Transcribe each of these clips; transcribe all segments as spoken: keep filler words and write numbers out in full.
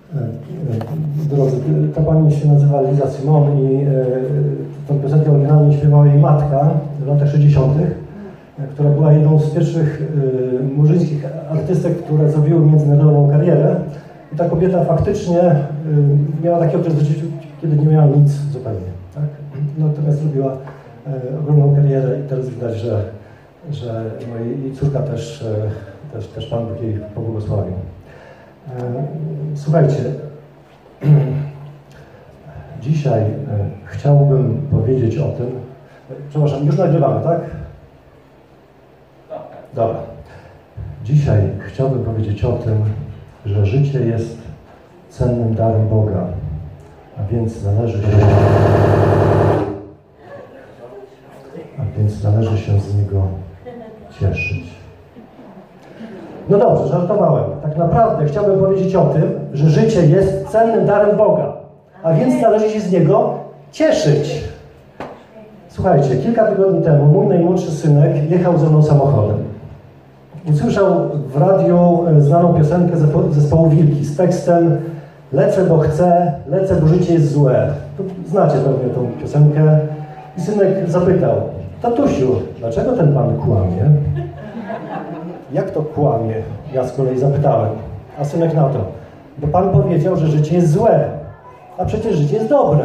Drodzy, ta pani się nazywa Liza Simon i tę piosenkę oryginalnie śpiewała jej matka w latach sześćdziesiątych, która była jedną z pierwszych murzyńskich artystek, które zrobiły międzynarodową karierę. I ta kobieta faktycznie miała taki okres w życiu, kiedy nie miała nic zupełnie. Tak? Natomiast zrobiła ogromną karierę i teraz widać, że, że no jej córka też, też, też Pan Bóg jej pobłogosławił. Słuchajcie, dzisiaj chciałbym powiedzieć o tym, przepraszam, już nagrywamy, tak? Dobra. Dzisiaj chciałbym powiedzieć o tym, że życie jest cennym darem Boga, a więc należy się, a więc należy się z niego cieszyć. No dobrze, żartowałem. Tak naprawdę chciałbym powiedzieć o tym, że życie jest cennym darem Boga, a więc należy się z niego cieszyć. Słuchajcie, kilka tygodni temu mój najmłodszy synek jechał ze mną samochodem. Usłyszał w radiu znaną piosenkę zespołu Wilki z tekstem "Lecę, bo chcę, lecę, bo życie jest złe". Znacie pewnie tą piosenkę. I synek zapytał: tatusiu, dlaczego ten pan kłamie? Jak to kłamie? Ja z kolei zapytałem. A synek na to: bo pan powiedział, że życie jest złe, a przecież życie jest dobre.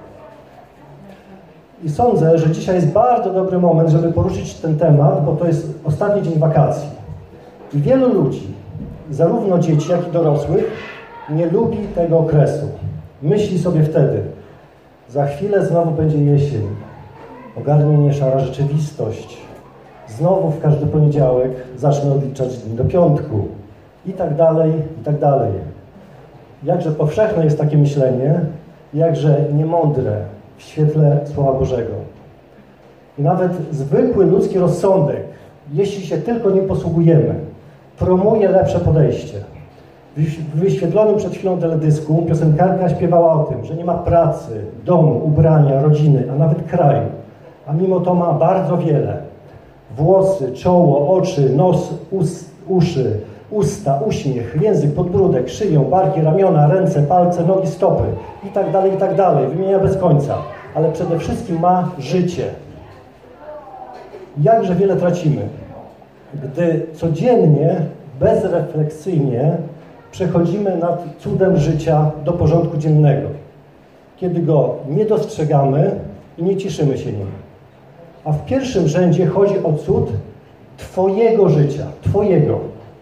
I sądzę, że dzisiaj jest bardzo dobry moment, żeby poruszyć ten temat, bo to jest ostatni dzień wakacji. I wielu ludzi, zarówno dzieci, jak i dorosłych, nie lubi tego okresu. Myśli sobie wtedy: za chwilę znowu będzie jesień, ogarnie mnie szara rzeczywistość, znowu w każdy poniedziałek zacznę odliczać dni do piątku i tak dalej, i tak dalej. Jakże powszechne jest takie myślenie, jakże niemądre w świetle Słowa Bożego. I nawet zwykły ludzki rozsądek, jeśli się tylko nim posługujemy, promuje lepsze podejście. W wyświetlonym przed chwilą teledysku piosenkarka śpiewała o tym, że nie ma pracy, domu, ubrania, rodziny, a nawet kraju. A mimo to ma bardzo wiele. Włosy, czoło, oczy, nos, us, uszy, usta, uśmiech, język, podbródek, szyję, barki, ramiona, ręce, palce, nogi, stopy i tak dalej, i tak dalej. Wymienia bez końca. Ale przede wszystkim ma życie. Jakże wiele tracimy, gdy codziennie, bezrefleksyjnie przechodzimy nad cudem życia do porządku dziennego. Kiedy go nie dostrzegamy i nie cieszymy się nim. A w pierwszym rzędzie chodzi o cud Twojego życia, Twojego.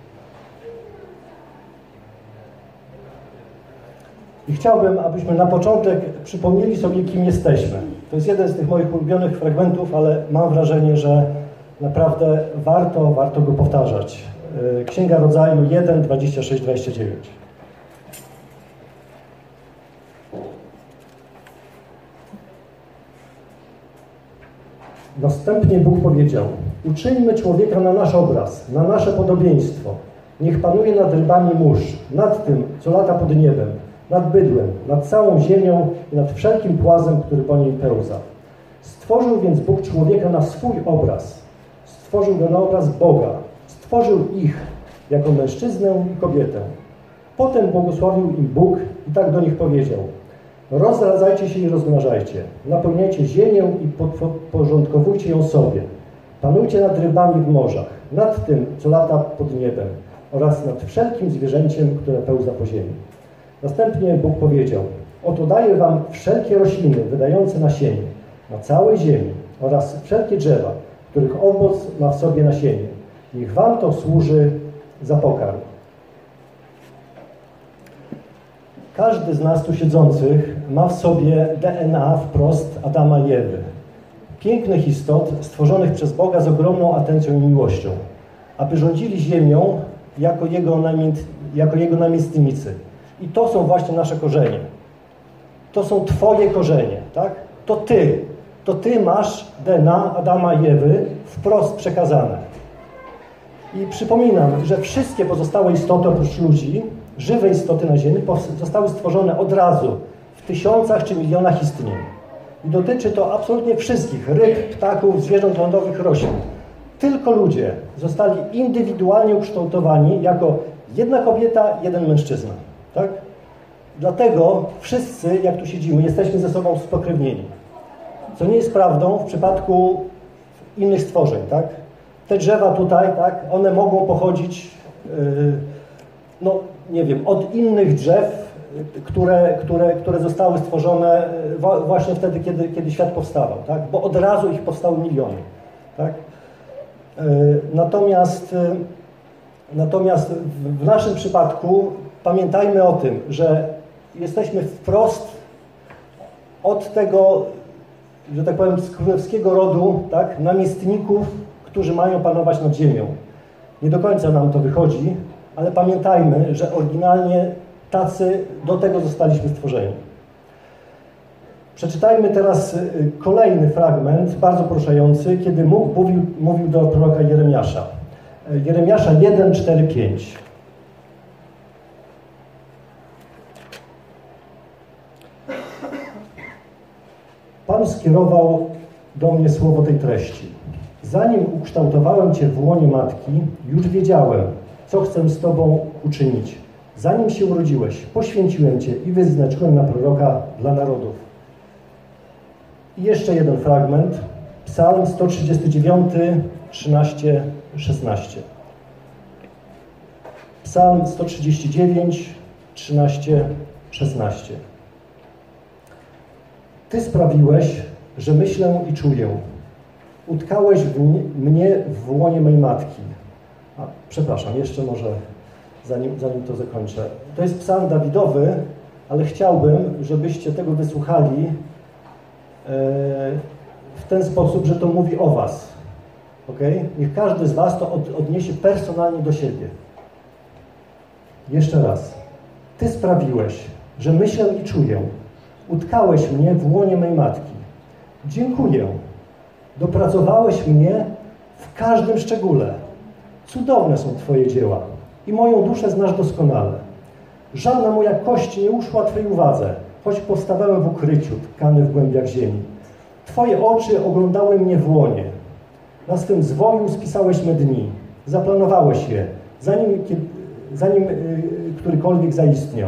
I chciałbym, abyśmy na początek przypomnieli sobie, kim jesteśmy. To jest jeden z tych moich ulubionych fragmentów, ale mam wrażenie, że naprawdę warto, warto go powtarzać. Księga Rodzaju jeden, dwadzieścia sześć, dwadzieścia dziewięć. Następnie Bóg powiedział: uczyńmy człowieka na nasz obraz, na nasze podobieństwo. Niech panuje nad rybami mórz, nad tym, co lata pod niebem, nad bydłem, nad całą ziemią i nad wszelkim płazem, który po niej pełza. Stworzył więc Bóg człowieka na swój obraz. Stworzył go na obraz Boga. Stworzył ich jako mężczyznę i kobietę. Potem błogosławił im Bóg i tak do nich powiedział: rozradzajcie się i rozmnażajcie, napełniajcie ziemię i podporządkowujcie ją sobie. Panujcie nad rybami w morzach, nad tym, co lata pod niebem oraz nad wszelkim zwierzęciem, które pełza po ziemi. Następnie Bóg powiedział: oto daję wam wszelkie rośliny wydające nasienie na całej ziemi oraz wszelkie drzewa, których owoc ma w sobie nasienie. Niech wam to służy za pokarm. Każdy z nas tu siedzących ma w sobie D N A wprost Adama i Ewy. Pięknych istot stworzonych przez Boga z ogromną atencją i miłością, aby rządzili ziemią jako Jego, namięt, jako jego namiestnicy. I to są właśnie nasze korzenie. To są Twoje korzenie, tak? To Ty. To Ty masz D N A Adama i Ewy wprost przekazane. I przypominam, że wszystkie pozostałe istoty oprócz ludzi, żywe istoty na Ziemi, zostały stworzone od razu w tysiącach czy milionach istnień. I dotyczy to absolutnie wszystkich ryb, ptaków, zwierząt lądowych, roślin. Tylko ludzie zostali indywidualnie ukształtowani jako jedna kobieta, jeden mężczyzna. Tak? Dlatego wszyscy, jak tu siedzimy, jesteśmy ze sobą spokrewnieni. Co nie jest prawdą w przypadku innych stworzeń, tak? Te drzewa tutaj, tak, one mogą pochodzić, yy, no nie wiem, od innych drzew, które, które, które zostały stworzone właśnie wtedy, kiedy, kiedy świat powstawał, tak? Bo od razu ich powstały miliony, tak? Yy, natomiast, yy, natomiast w, w naszym przypadku pamiętajmy o tym, że jesteśmy wprost od tego, że tak powiem, z królewskiego rodu, tak, namiestników, którzy mają panować nad ziemią. Nie do końca nam to wychodzi, ale pamiętajmy, że oryginalnie tacy do tego zostaliśmy stworzeni. Przeczytajmy teraz kolejny fragment, bardzo poruszający, kiedy Bóg mówił, mówił do proroka Jeremiasza. Jeremiasza jeden, cztery, pięć. Pan skierował do mnie słowo tej treści. Zanim ukształtowałem Cię w łonie matki, już wiedziałem, co chcę z Tobą uczynić. Zanim się urodziłeś, poświęciłem Cię i wyznaczyłem na proroka dla narodów. I jeszcze jeden fragment. Psalm sto trzydziesty dziewiąty, trzynaście, szesnaście. Psalm sto trzydzieści dziewięć, trzynaście, szesnaście. Ty sprawiłeś, że myślę i czuję. Utkałeś w mnie w łonie mej matki. A, przepraszam, jeszcze może, zanim, zanim to zakończę. To jest psalm Dawidowy, ale chciałbym, żebyście tego wysłuchali e, w ten sposób, że to mówi o was. Okay? Niech każdy z was to od, odniesie personalnie do siebie. Jeszcze raz. Ty sprawiłeś, że myślę i czuję. Utkałeś mnie w łonie mej matki. Dziękuję. Dopracowałeś mnie w każdym szczególe. Cudowne są Twoje dzieła i moją duszę znasz doskonale. Żadna moja kość nie uszła Twojej uwadze, choć powstawałem w ukryciu, tkany w głębiach ziemi. Twoje oczy oglądały mnie w łonie. Na swym zwoju spisałeś me dni. Zaplanowałeś je, zanim, zanim yy, którykolwiek zaistniał.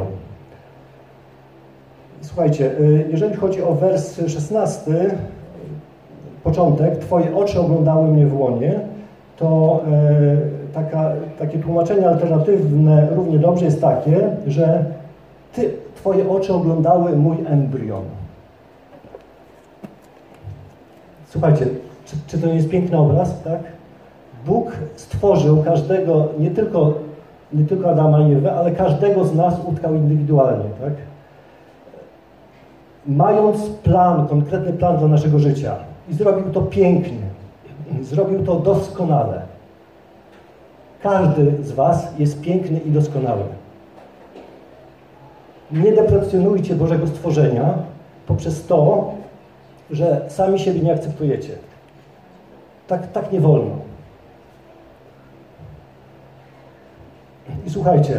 Słuchajcie, jeżeli chodzi o wers szesnasty, początek, Twoje oczy oglądały mnie w łonie, to e, taka, takie tłumaczenie alternatywne równie dobrze jest takie, że ty, Twoje oczy oglądały mój embrion. Słuchajcie, czy, czy to nie jest piękny obraz, tak? Bóg stworzył każdego, nie tylko, nie tylko Adama i Ewę, ale każdego z nas utkał indywidualnie, tak? Mając plan, konkretny plan dla naszego życia. I zrobił to pięknie. Zrobił to doskonale. Każdy z was jest piękny i doskonały. Nie deprecjonujcie Bożego stworzenia poprzez to, że sami siebie nie akceptujecie. Tak, tak nie wolno. I słuchajcie,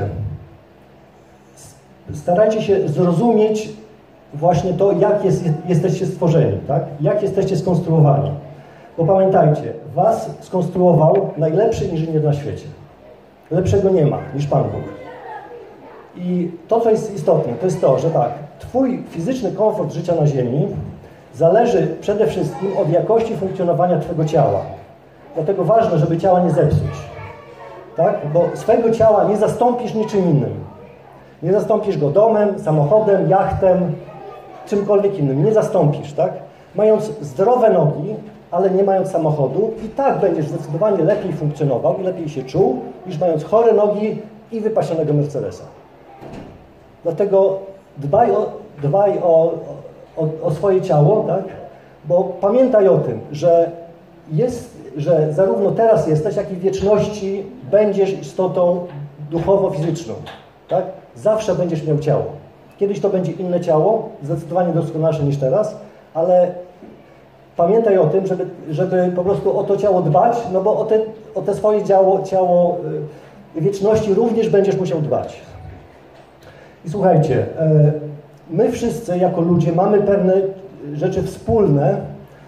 starajcie się zrozumieć właśnie to, jak jest, jesteście stworzeni, tak? Jak jesteście skonstruowani. Bo pamiętajcie, was skonstruował najlepszy inżynier na świecie. Lepszego nie ma niż Pan Bóg. I to, co jest istotne, to jest to, że tak, twój fizyczny komfort życia na ziemi zależy przede wszystkim od jakości funkcjonowania twojego ciała. Dlatego ważne, żeby ciała nie zepsuć. Tak? Bo swojego ciała nie zastąpisz niczym innym. Nie zastąpisz go domem, samochodem, jachtem, czymkolwiek innym. Nie zastąpisz, tak? Mając zdrowe nogi, ale nie mając samochodu, i tak będziesz zdecydowanie lepiej funkcjonował i lepiej się czuł, niż mając chore nogi i wypasionego Mercedesa. Dlatego dbaj o, dbaj o, o, o swoje ciało, tak? Bo pamiętaj o tym, że, jest, że zarówno teraz jesteś, jak i w wieczności będziesz istotą duchowo-fizyczną. Tak? Zawsze będziesz miał ciało. Kiedyś to będzie inne ciało, zdecydowanie doskonalsze niż teraz, ale pamiętaj o tym, żeby, żeby po prostu o to ciało dbać, no bo o te, o te swoje ciało, ciało wieczności również będziesz musiał dbać. I słuchajcie, my wszyscy jako ludzie mamy pewne rzeczy wspólne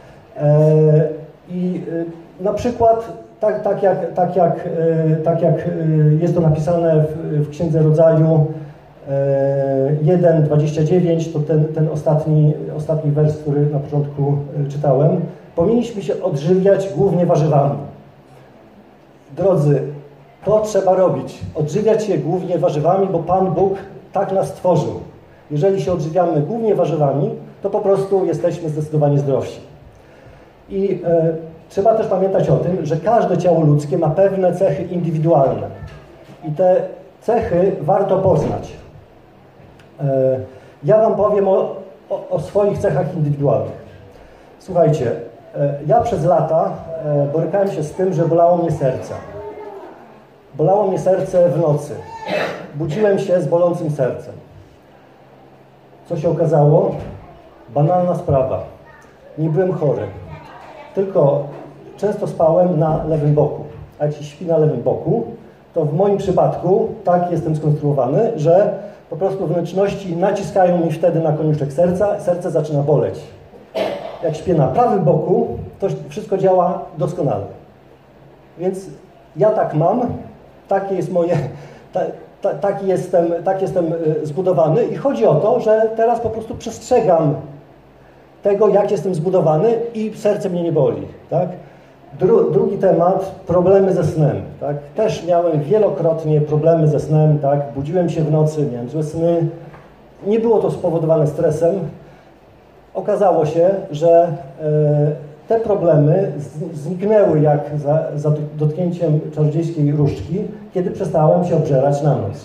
i na przykład tak, tak, jak, tak, jak, tak jak jest to napisane w, w Księdze Rodzaju, jeden, dwadzieścia dziewięć to ten, ten ostatni, ostatni wers, który na początku czytałem. Powinniśmy się odżywiać głównie warzywami. Drodzy, to trzeba robić. Odżywiać się głównie warzywami, bo Pan Bóg tak nas stworzył. Jeżeli się odżywiamy głównie warzywami, to po prostu jesteśmy zdecydowanie zdrowsi. I e, trzeba też pamiętać o tym, że każde ciało ludzkie ma pewne cechy indywidualne. I te cechy warto poznać. E, ja Wam powiem o, o, o swoich cechach indywidualnych. Słuchajcie, e, ja przez lata e, borykałem się z tym, że bolało mnie serce. Bolało mnie serce w nocy. Budziłem się z bolącym sercem. Co się okazało? Banalna sprawa. Nie byłem chory. Tylko często spałem na lewym boku. A jak się śpi na lewym boku, to w moim przypadku tak jestem skonstruowany, że po prostu wnętrzności naciskają mi wtedy na koniuszek serca, serce zaczyna boleć. Jak śpię na prawym boku, to wszystko działa doskonale. Więc ja tak mam, takie jest moje, ta, ta, taki, jestem, tak jestem zbudowany i chodzi o to, że teraz po prostu przestrzegam tego, jak jestem zbudowany i serce mnie nie boli. Tak? Dru, drugi temat, problemy ze snem. Tak? Też miałem wielokrotnie problemy ze snem. Tak? Budziłem się w nocy, miałem złe sny. Nie było to spowodowane stresem. Okazało się, że e, te problemy z, zniknęły jak za, za dotknięciem czarodziejskiej różdżki, kiedy przestałem się obżerać na noc.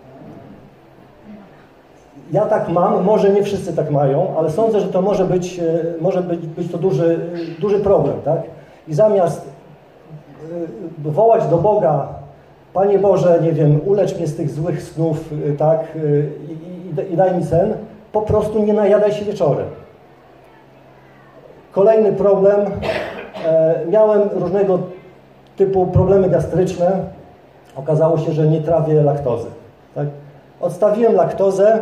Ja tak mam, może nie wszyscy tak mają, ale sądzę, że to może być, może być, być to duży, duży problem, tak? I zamiast wołać do Boga, Panie Boże, nie wiem, ulecz mnie z tych złych snów, tak, i, i, i daj mi sen, po prostu nie najadaj się wieczorem. Kolejny problem, e, miałem różnego typu problemy gastryczne, okazało się, że nie trawię laktozy, tak? Odstawiłem laktozę,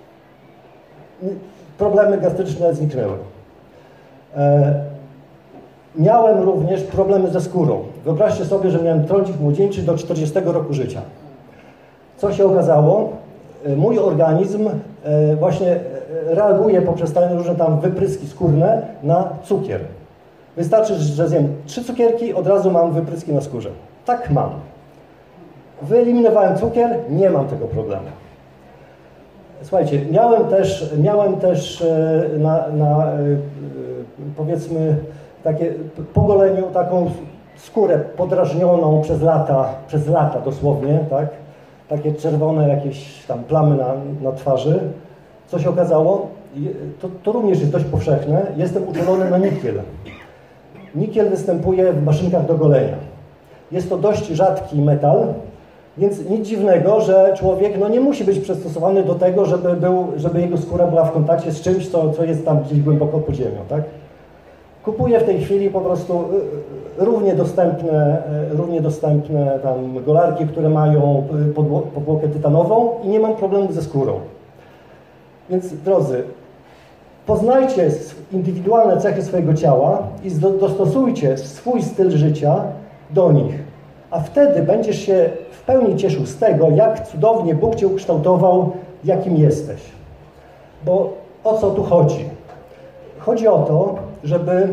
problemy gastryczne zniknęły. E, miałem również problemy ze skórą. Wyobraźcie sobie, że miałem trądzik młodzieńczy do czterdziestego roku życia. Co się okazało? E, mój organizm e, właśnie reaguje poprzez te różne tam wypryski skórne na cukier. Wystarczy, że zjem trzy cukierki, od razu mam wypryski na skórze. Tak mam. Wyeliminowałem cukier, nie mam tego problemu. Słuchajcie, miałem też, miałem też na, na powiedzmy takie po goleniu taką skórę podrażnioną przez lata, przez lata dosłownie, tak? Takie czerwone jakieś tam plamy na, na twarzy. Co się okazało? To, to również jest dość powszechne. Jestem uczulony na nikiel. Nikiel występuje w maszynkach do golenia. Jest to dość rzadki metal, więc nic dziwnego, że człowiek no, nie musi być przystosowany do tego, żeby, był, żeby jego skóra była w kontakcie z czymś, co, co jest tam gdzieś głęboko pod ziemią. Tak? Kupuję w tej chwili po prostu równie dostępne, równie dostępne tam golarki, które mają powłokę tytanową i nie mam problemu ze skórą. Więc drodzy, poznajcie indywidualne cechy swojego ciała i dostosujcie swój styl życia do nich. A wtedy będziesz się w pełni cieszył z tego, jak cudownie Bóg Cię ukształtował, jakim jesteś. Bo o co tu chodzi? Chodzi o to, żeby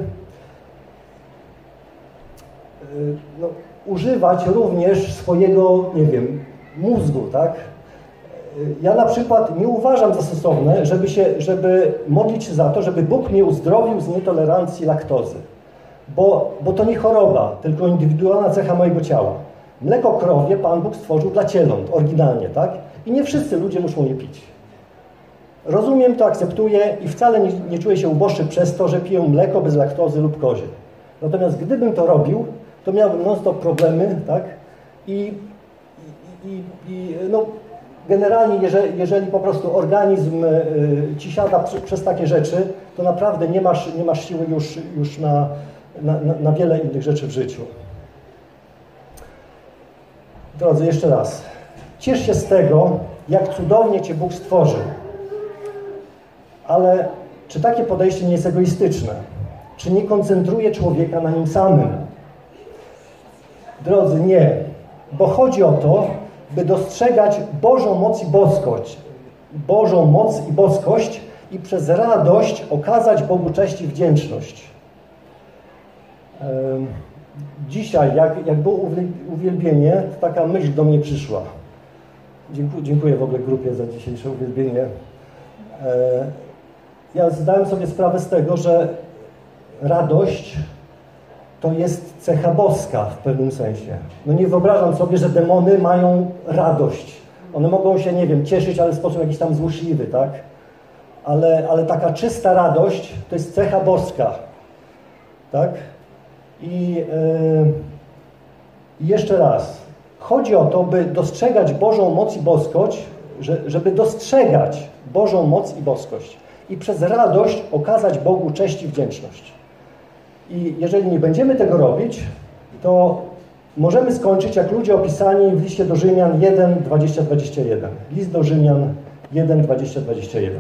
no, używać również swojego, nie wiem, mózgu, tak? Ja na przykład nie uważam za stosowne, żeby, się, żeby modlić się za to, żeby Bóg mnie uzdrowił z nietolerancji laktozy. Bo, bo to nie choroba, tylko indywidualna cecha mojego ciała. Mleko krowie Pan Bóg stworzył dla cieląt, oryginalnie, tak? I nie wszyscy ludzie muszą je pić. Rozumiem to, akceptuję i wcale nie, nie czuję się uboższy przez to, że piję mleko bez laktozy lub kozie. Natomiast gdybym to robił, to miałbym non-stop problemy, tak? I, i, i, i no, generalnie, jeżeli, jeżeli po prostu organizm y, ci siada przy, przez takie rzeczy, to naprawdę nie masz, nie masz siły już, już na, na, na, na wiele innych rzeczy w życiu. Drodzy, jeszcze raz. Ciesz się z tego, jak cudownie Cię Bóg stworzył. Ale czy takie podejście nie jest egoistyczne? Czy nie koncentruje człowieka na nim samym? Drodzy, nie. Bo chodzi o to, by dostrzegać Bożą moc i boskość, Bożą moc i boskość i przez radość okazać Bogu cześć i wdzięczność. Dzisiaj, jak, jak było uwielbienie, to taka myśl do mnie przyszła. Dziękuję, dziękuję w ogóle grupie za dzisiejsze uwielbienie. Ja zdałem sobie sprawę z tego, że radość to jest cecha boska w pewnym sensie. No nie wyobrażam sobie, że demony mają radość. One mogą się, nie wiem, cieszyć, ale w sposób jakiś tam złośliwy, tak? Ale, ale taka czysta radość to jest cecha boska, tak? I yy, jeszcze raz, chodzi o to, by dostrzegać Bożą moc i boskość, że, żeby dostrzegać Bożą moc i boskość i przez radość okazać Bogu cześć i wdzięczność. I jeżeli nie będziemy tego robić, to możemy skończyć jak ludzie opisani w liście do Rzymian jeden, dwadzieścia, dwadzieścia jeden. List do Rzymian jeden, dwadzieścia, dwadzieścia jeden.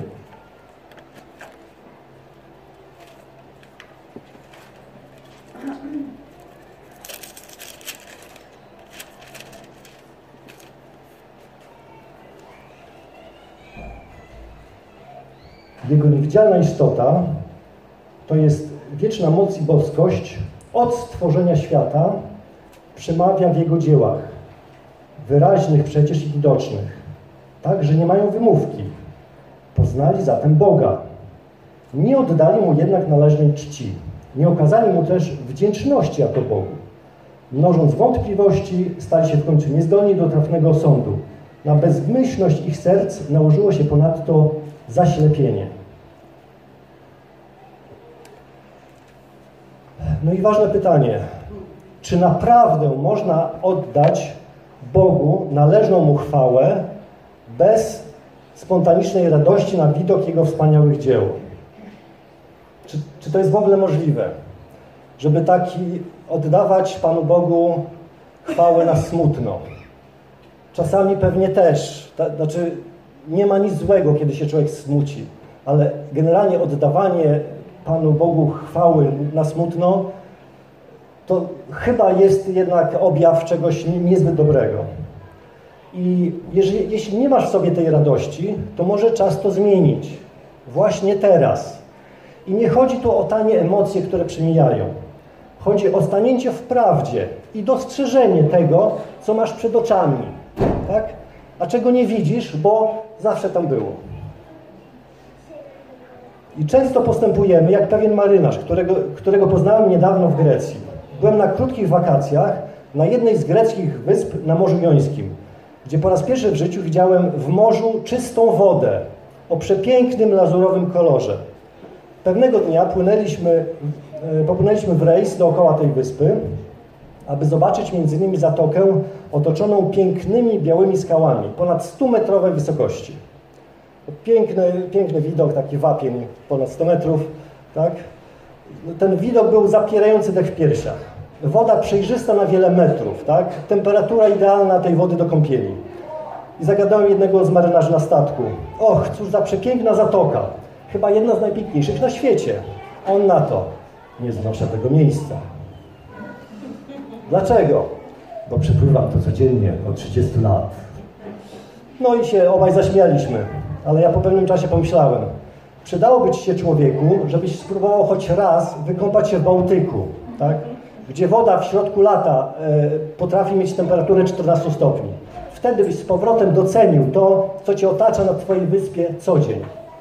Jego niewidzialna istota to jest wieczna moc i boskość od stworzenia świata przemawia w Jego dziełach, wyraźnych przecież i widocznych, tak, że nie mają wymówki. Poznali zatem Boga. Nie oddali Mu jednak należnej czci. Nie okazali Mu też wdzięczności jako Bogu. Mnożąc wątpliwości, stali się w końcu niezdolni do trafnego sądu. Na bezmyślność ich serc nałożyło się ponadto zaślepienie. No i ważne pytanie. Czy naprawdę można oddać Bogu należną Mu chwałę bez spontanicznej radości na widok Jego wspaniałych dzieł? Czy, czy to jest w ogóle możliwe? Żeby taki oddawać Panu Bogu chwałę na smutno? Czasami pewnie też. Ta, znaczy nie ma nic złego, kiedy się człowiek smuci, ale generalnie oddawanie Panu Bogu chwały na smutno to chyba jest jednak objaw czegoś niezbyt dobrego. I jeżeli, jeśli nie masz w sobie tej radości, to może czas to zmienić. Właśnie teraz. I nie chodzi tu o tanie emocje, które przemijają. Chodzi o stanięcie w prawdzie i dostrzeżenie tego, co masz przed oczami. Tak? A czego nie widzisz, bo zawsze tam było. I często postępujemy jak pewien marynarz, którego, którego poznałem niedawno w Grecji. Byłem na krótkich wakacjach na jednej z greckich wysp na Morzu Jońskim, gdzie po raz pierwszy w życiu widziałem w morzu czystą wodę o przepięknym lazurowym kolorze. Pewnego dnia płynęliśmy, popłynęliśmy w rejs dookoła tej wyspy, aby zobaczyć między innymi zatokę otoczoną pięknymi białymi skałami, ponad stumetrowej wysokości. Piękny, piękny widok, taki wapień ponad sto metrów, tak? Ten widok był zapierający dech w piersiach. Woda przejrzysta na wiele metrów, tak? Temperatura idealna tej wody do kąpieli. I zagadałem jednego z marynarzy na statku. Och, cóż za przepiękna zatoka. Chyba jedna z najpiękniejszych na świecie. On na to. Nie znoszę tego miejsca. Dlaczego? Bo przepływam to codziennie od trzydziestu lat. No i się obaj zaśmialiśmy. Ale ja po pewnym czasie pomyślałem, przydałoby ci się, człowieku, żebyś spróbował choć raz wykąpać się w Bałtyku, tak? Gdzie woda w środku lata y, potrafi mieć temperaturę czternaście stopni. Wtedy byś z powrotem docenił to, co cię otacza na twojej wyspie co dzień.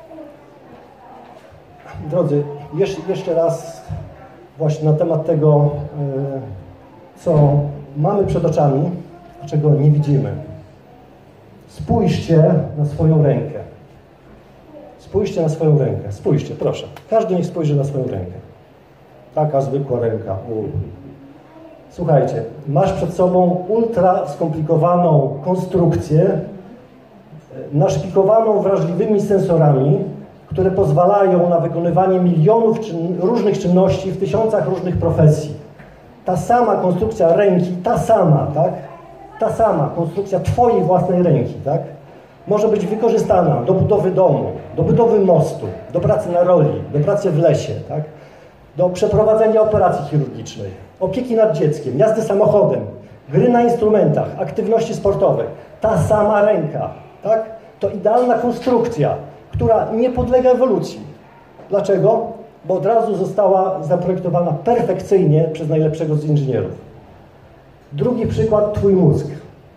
Drodzy, jeszcze, jeszcze raz właśnie na temat tego, y, co mamy przed oczami, a czego nie widzimy. Spójrzcie na swoją rękę. Spójrzcie na swoją rękę. Spójrzcie, proszę. Każdy niech spojrzy na swoją rękę. Taka zwykła ręka. U. Słuchajcie, masz przed sobą ultra skomplikowaną konstrukcję, naszpikowaną wrażliwymi sensorami, które pozwalają na wykonywanie milionów czyn różnych czynności w tysiącach różnych profesji. Ta sama konstrukcja ręki, ta sama, tak? Ta sama konstrukcja twojej własnej ręki, tak? Może być wykorzystana do budowy domu, do budowy mostu, do pracy na roli, do pracy w lesie, tak? Do przeprowadzenia operacji chirurgicznej, opieki nad dzieckiem, jazdy samochodem, gry na instrumentach, aktywności sportowej. Ta sama ręka, tak? to idealna konstrukcja, która nie podlega ewolucji. Dlaczego? Bo od razu została zaprojektowana perfekcyjnie przez najlepszego z inżynierów. Drugi przykład, twój mózg.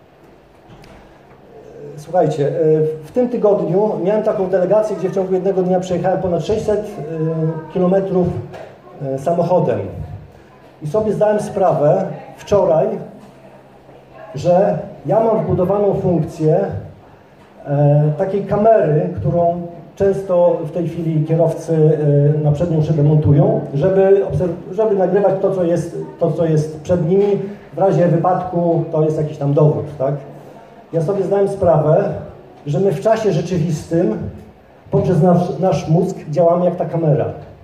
Słuchajcie, w tym tygodniu miałem taką delegację, gdzie w ciągu jednego dnia przejechałem ponad sześćset kilometrów samochodem. I sobie zdałem sprawę wczoraj, że ja mam wbudowaną funkcję takiej kamery, którą często w tej chwili kierowcy na przednią szybę montują, żeby, żeby nagrywać to co, jest, to, co jest przed nimi. W razie wypadku to jest jakiś tam dowód, tak? Ja sobie zdałem sprawę, że my w czasie rzeczywistym poprzez nasz, nasz mózg działamy jak ta kamera.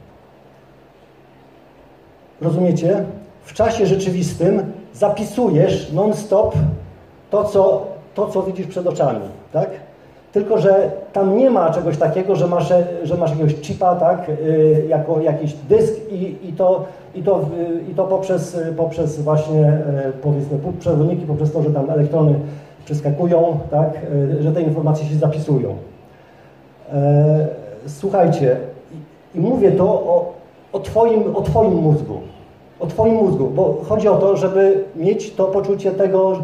Rozumiecie? W czasie rzeczywistym zapisujesz non-stop to co, to, co widzisz przed oczami, tak? Tylko że tam nie ma czegoś takiego, że masz, że masz jakiegoś chipa, tak? Yy, jako jakiś dysk i, i, to, i, to, yy, i to poprzez, poprzez właśnie yy, powiedzmy przewodniki, poprzez to, że tam elektrony przeskakują, tak? Yy, że te informacje się zapisują. Yy, słuchajcie, i, i mówię to o, o, twoim, o Twoim mózgu, o Twoim mózgu, bo chodzi o to, żeby mieć to poczucie tego,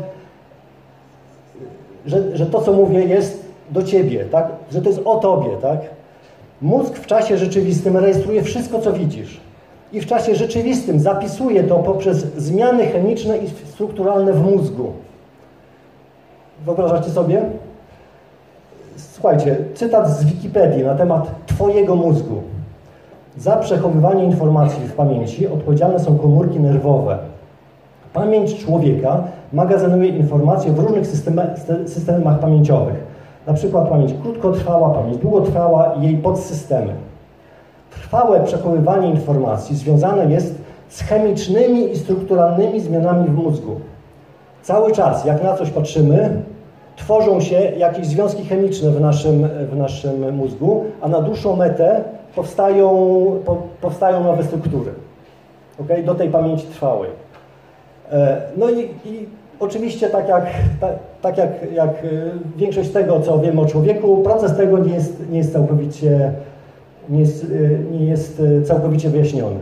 że, że to, co mówię, jest do Ciebie, tak? Że to jest o Tobie, tak? Mózg w czasie rzeczywistym rejestruje wszystko, co widzisz. I w czasie rzeczywistym zapisuje to poprzez zmiany chemiczne i strukturalne w mózgu. Wyobrażacie sobie? Słuchajcie, cytat z Wikipedii na temat Twojego mózgu. Za przechowywanie informacji w pamięci odpowiedzialne są komórki nerwowe. Pamięć człowieka magazynuje informacje w różnych systemach, systemach pamięciowych. Na przykład pamięć krótkotrwała, pamięć długotrwała i jej podsystemy. Trwałe przechowywanie informacji związane jest z chemicznymi i strukturalnymi zmianami w mózgu. Cały czas, jak na coś patrzymy, tworzą się jakieś związki chemiczne w naszym, w naszym mózgu, a na dłuższą metę powstają, po, powstają nowe struktury, okay? Do tej pamięci trwałej. No i, i oczywiście tak jak, tak, tak jak, jak większość tego, co wiemy o człowieku, proces tego nie jest, nie jest, całkowicie, nie jest, nie jest całkowicie wyjaśniony.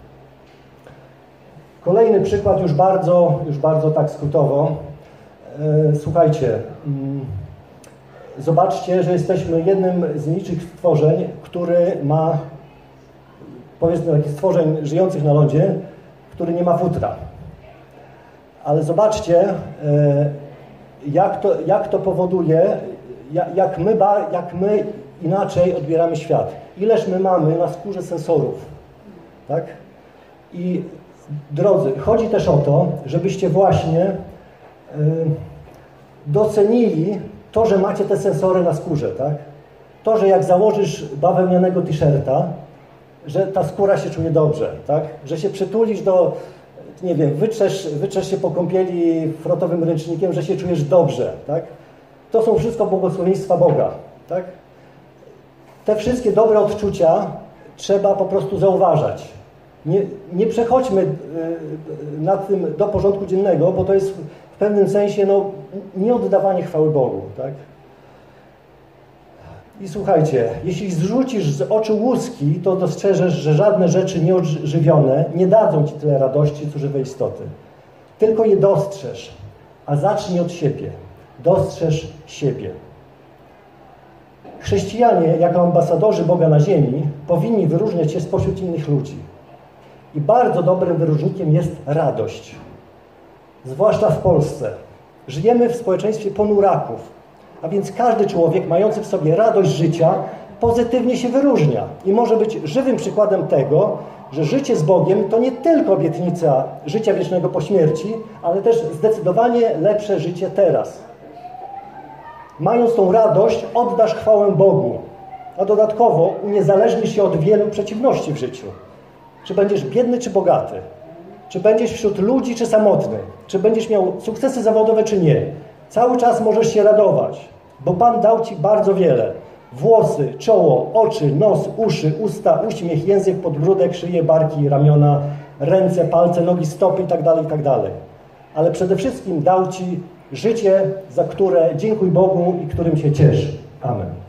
Kolejny przykład już bardzo, już bardzo tak skrótowo. Słuchajcie, zobaczcie, że jesteśmy jednym z nielicznych stworzeń, który ma, powiedzmy, takich stworzeń żyjących na lądzie, który nie ma futra. Ale zobaczcie, jak to, jak to powoduje, jak my, jak my inaczej odbieramy świat. Ileż my mamy na skórze sensorów, tak? I drodzy, chodzi też o to, żebyście właśnie docenili to, że macie te sensory na skórze, tak? To, że jak założysz bawełnianego t-shirta, że ta skóra się czuje dobrze, tak? Że się przytulisz do, nie wiem, wytrzesz, wytrzesz się po kąpieli frotowym ręcznikiem, że się czujesz dobrze, tak? To są wszystko błogosławieństwa Boga, tak? Te wszystkie dobre odczucia trzeba po prostu zauważać. Nie, nie przechodźmy nad tym do porządku dziennego, bo to jest w pewnym sensie no, nieoddawanie chwały Bogu, tak? I słuchajcie, jeśli zrzucisz z oczu łuski, to dostrzeżesz, że żadne rzeczy nieodżywione nie dadzą Ci tyle radości, co żywe istoty. Tylko je dostrzeż, a zacznij od siebie. Dostrzeż siebie. Chrześcijanie, jako ambasadorzy Boga na ziemi, powinni wyróżniać się spośród innych ludzi. I bardzo dobrym wyróżnikiem jest radość. Zwłaszcza w Polsce. Żyjemy w społeczeństwie ponuraków. A więc każdy człowiek mający w sobie radość życia pozytywnie się wyróżnia i może być żywym przykładem tego, że życie z Bogiem to nie tylko obietnica życia wiecznego po śmierci, ale też zdecydowanie lepsze życie teraz. Mając tą radość, oddasz chwałę Bogu, a dodatkowo uniezależnisz się od wielu przeciwności w życiu. Czy będziesz biedny, czy bogaty? Czy będziesz wśród ludzi, czy samotny? Czy będziesz miał sukcesy zawodowe, czy nie? Cały czas możesz się radować, bo Pan dał Ci bardzo wiele. Włosy, czoło, oczy, nos, uszy, usta, uśmiech, język, podbródek, szyję, barki, ramiona, ręce, palce, nogi, stopy itd., itd. Ale przede wszystkim dał Ci życie, za które dziękuj Bogu i którym się ciesz. Amen.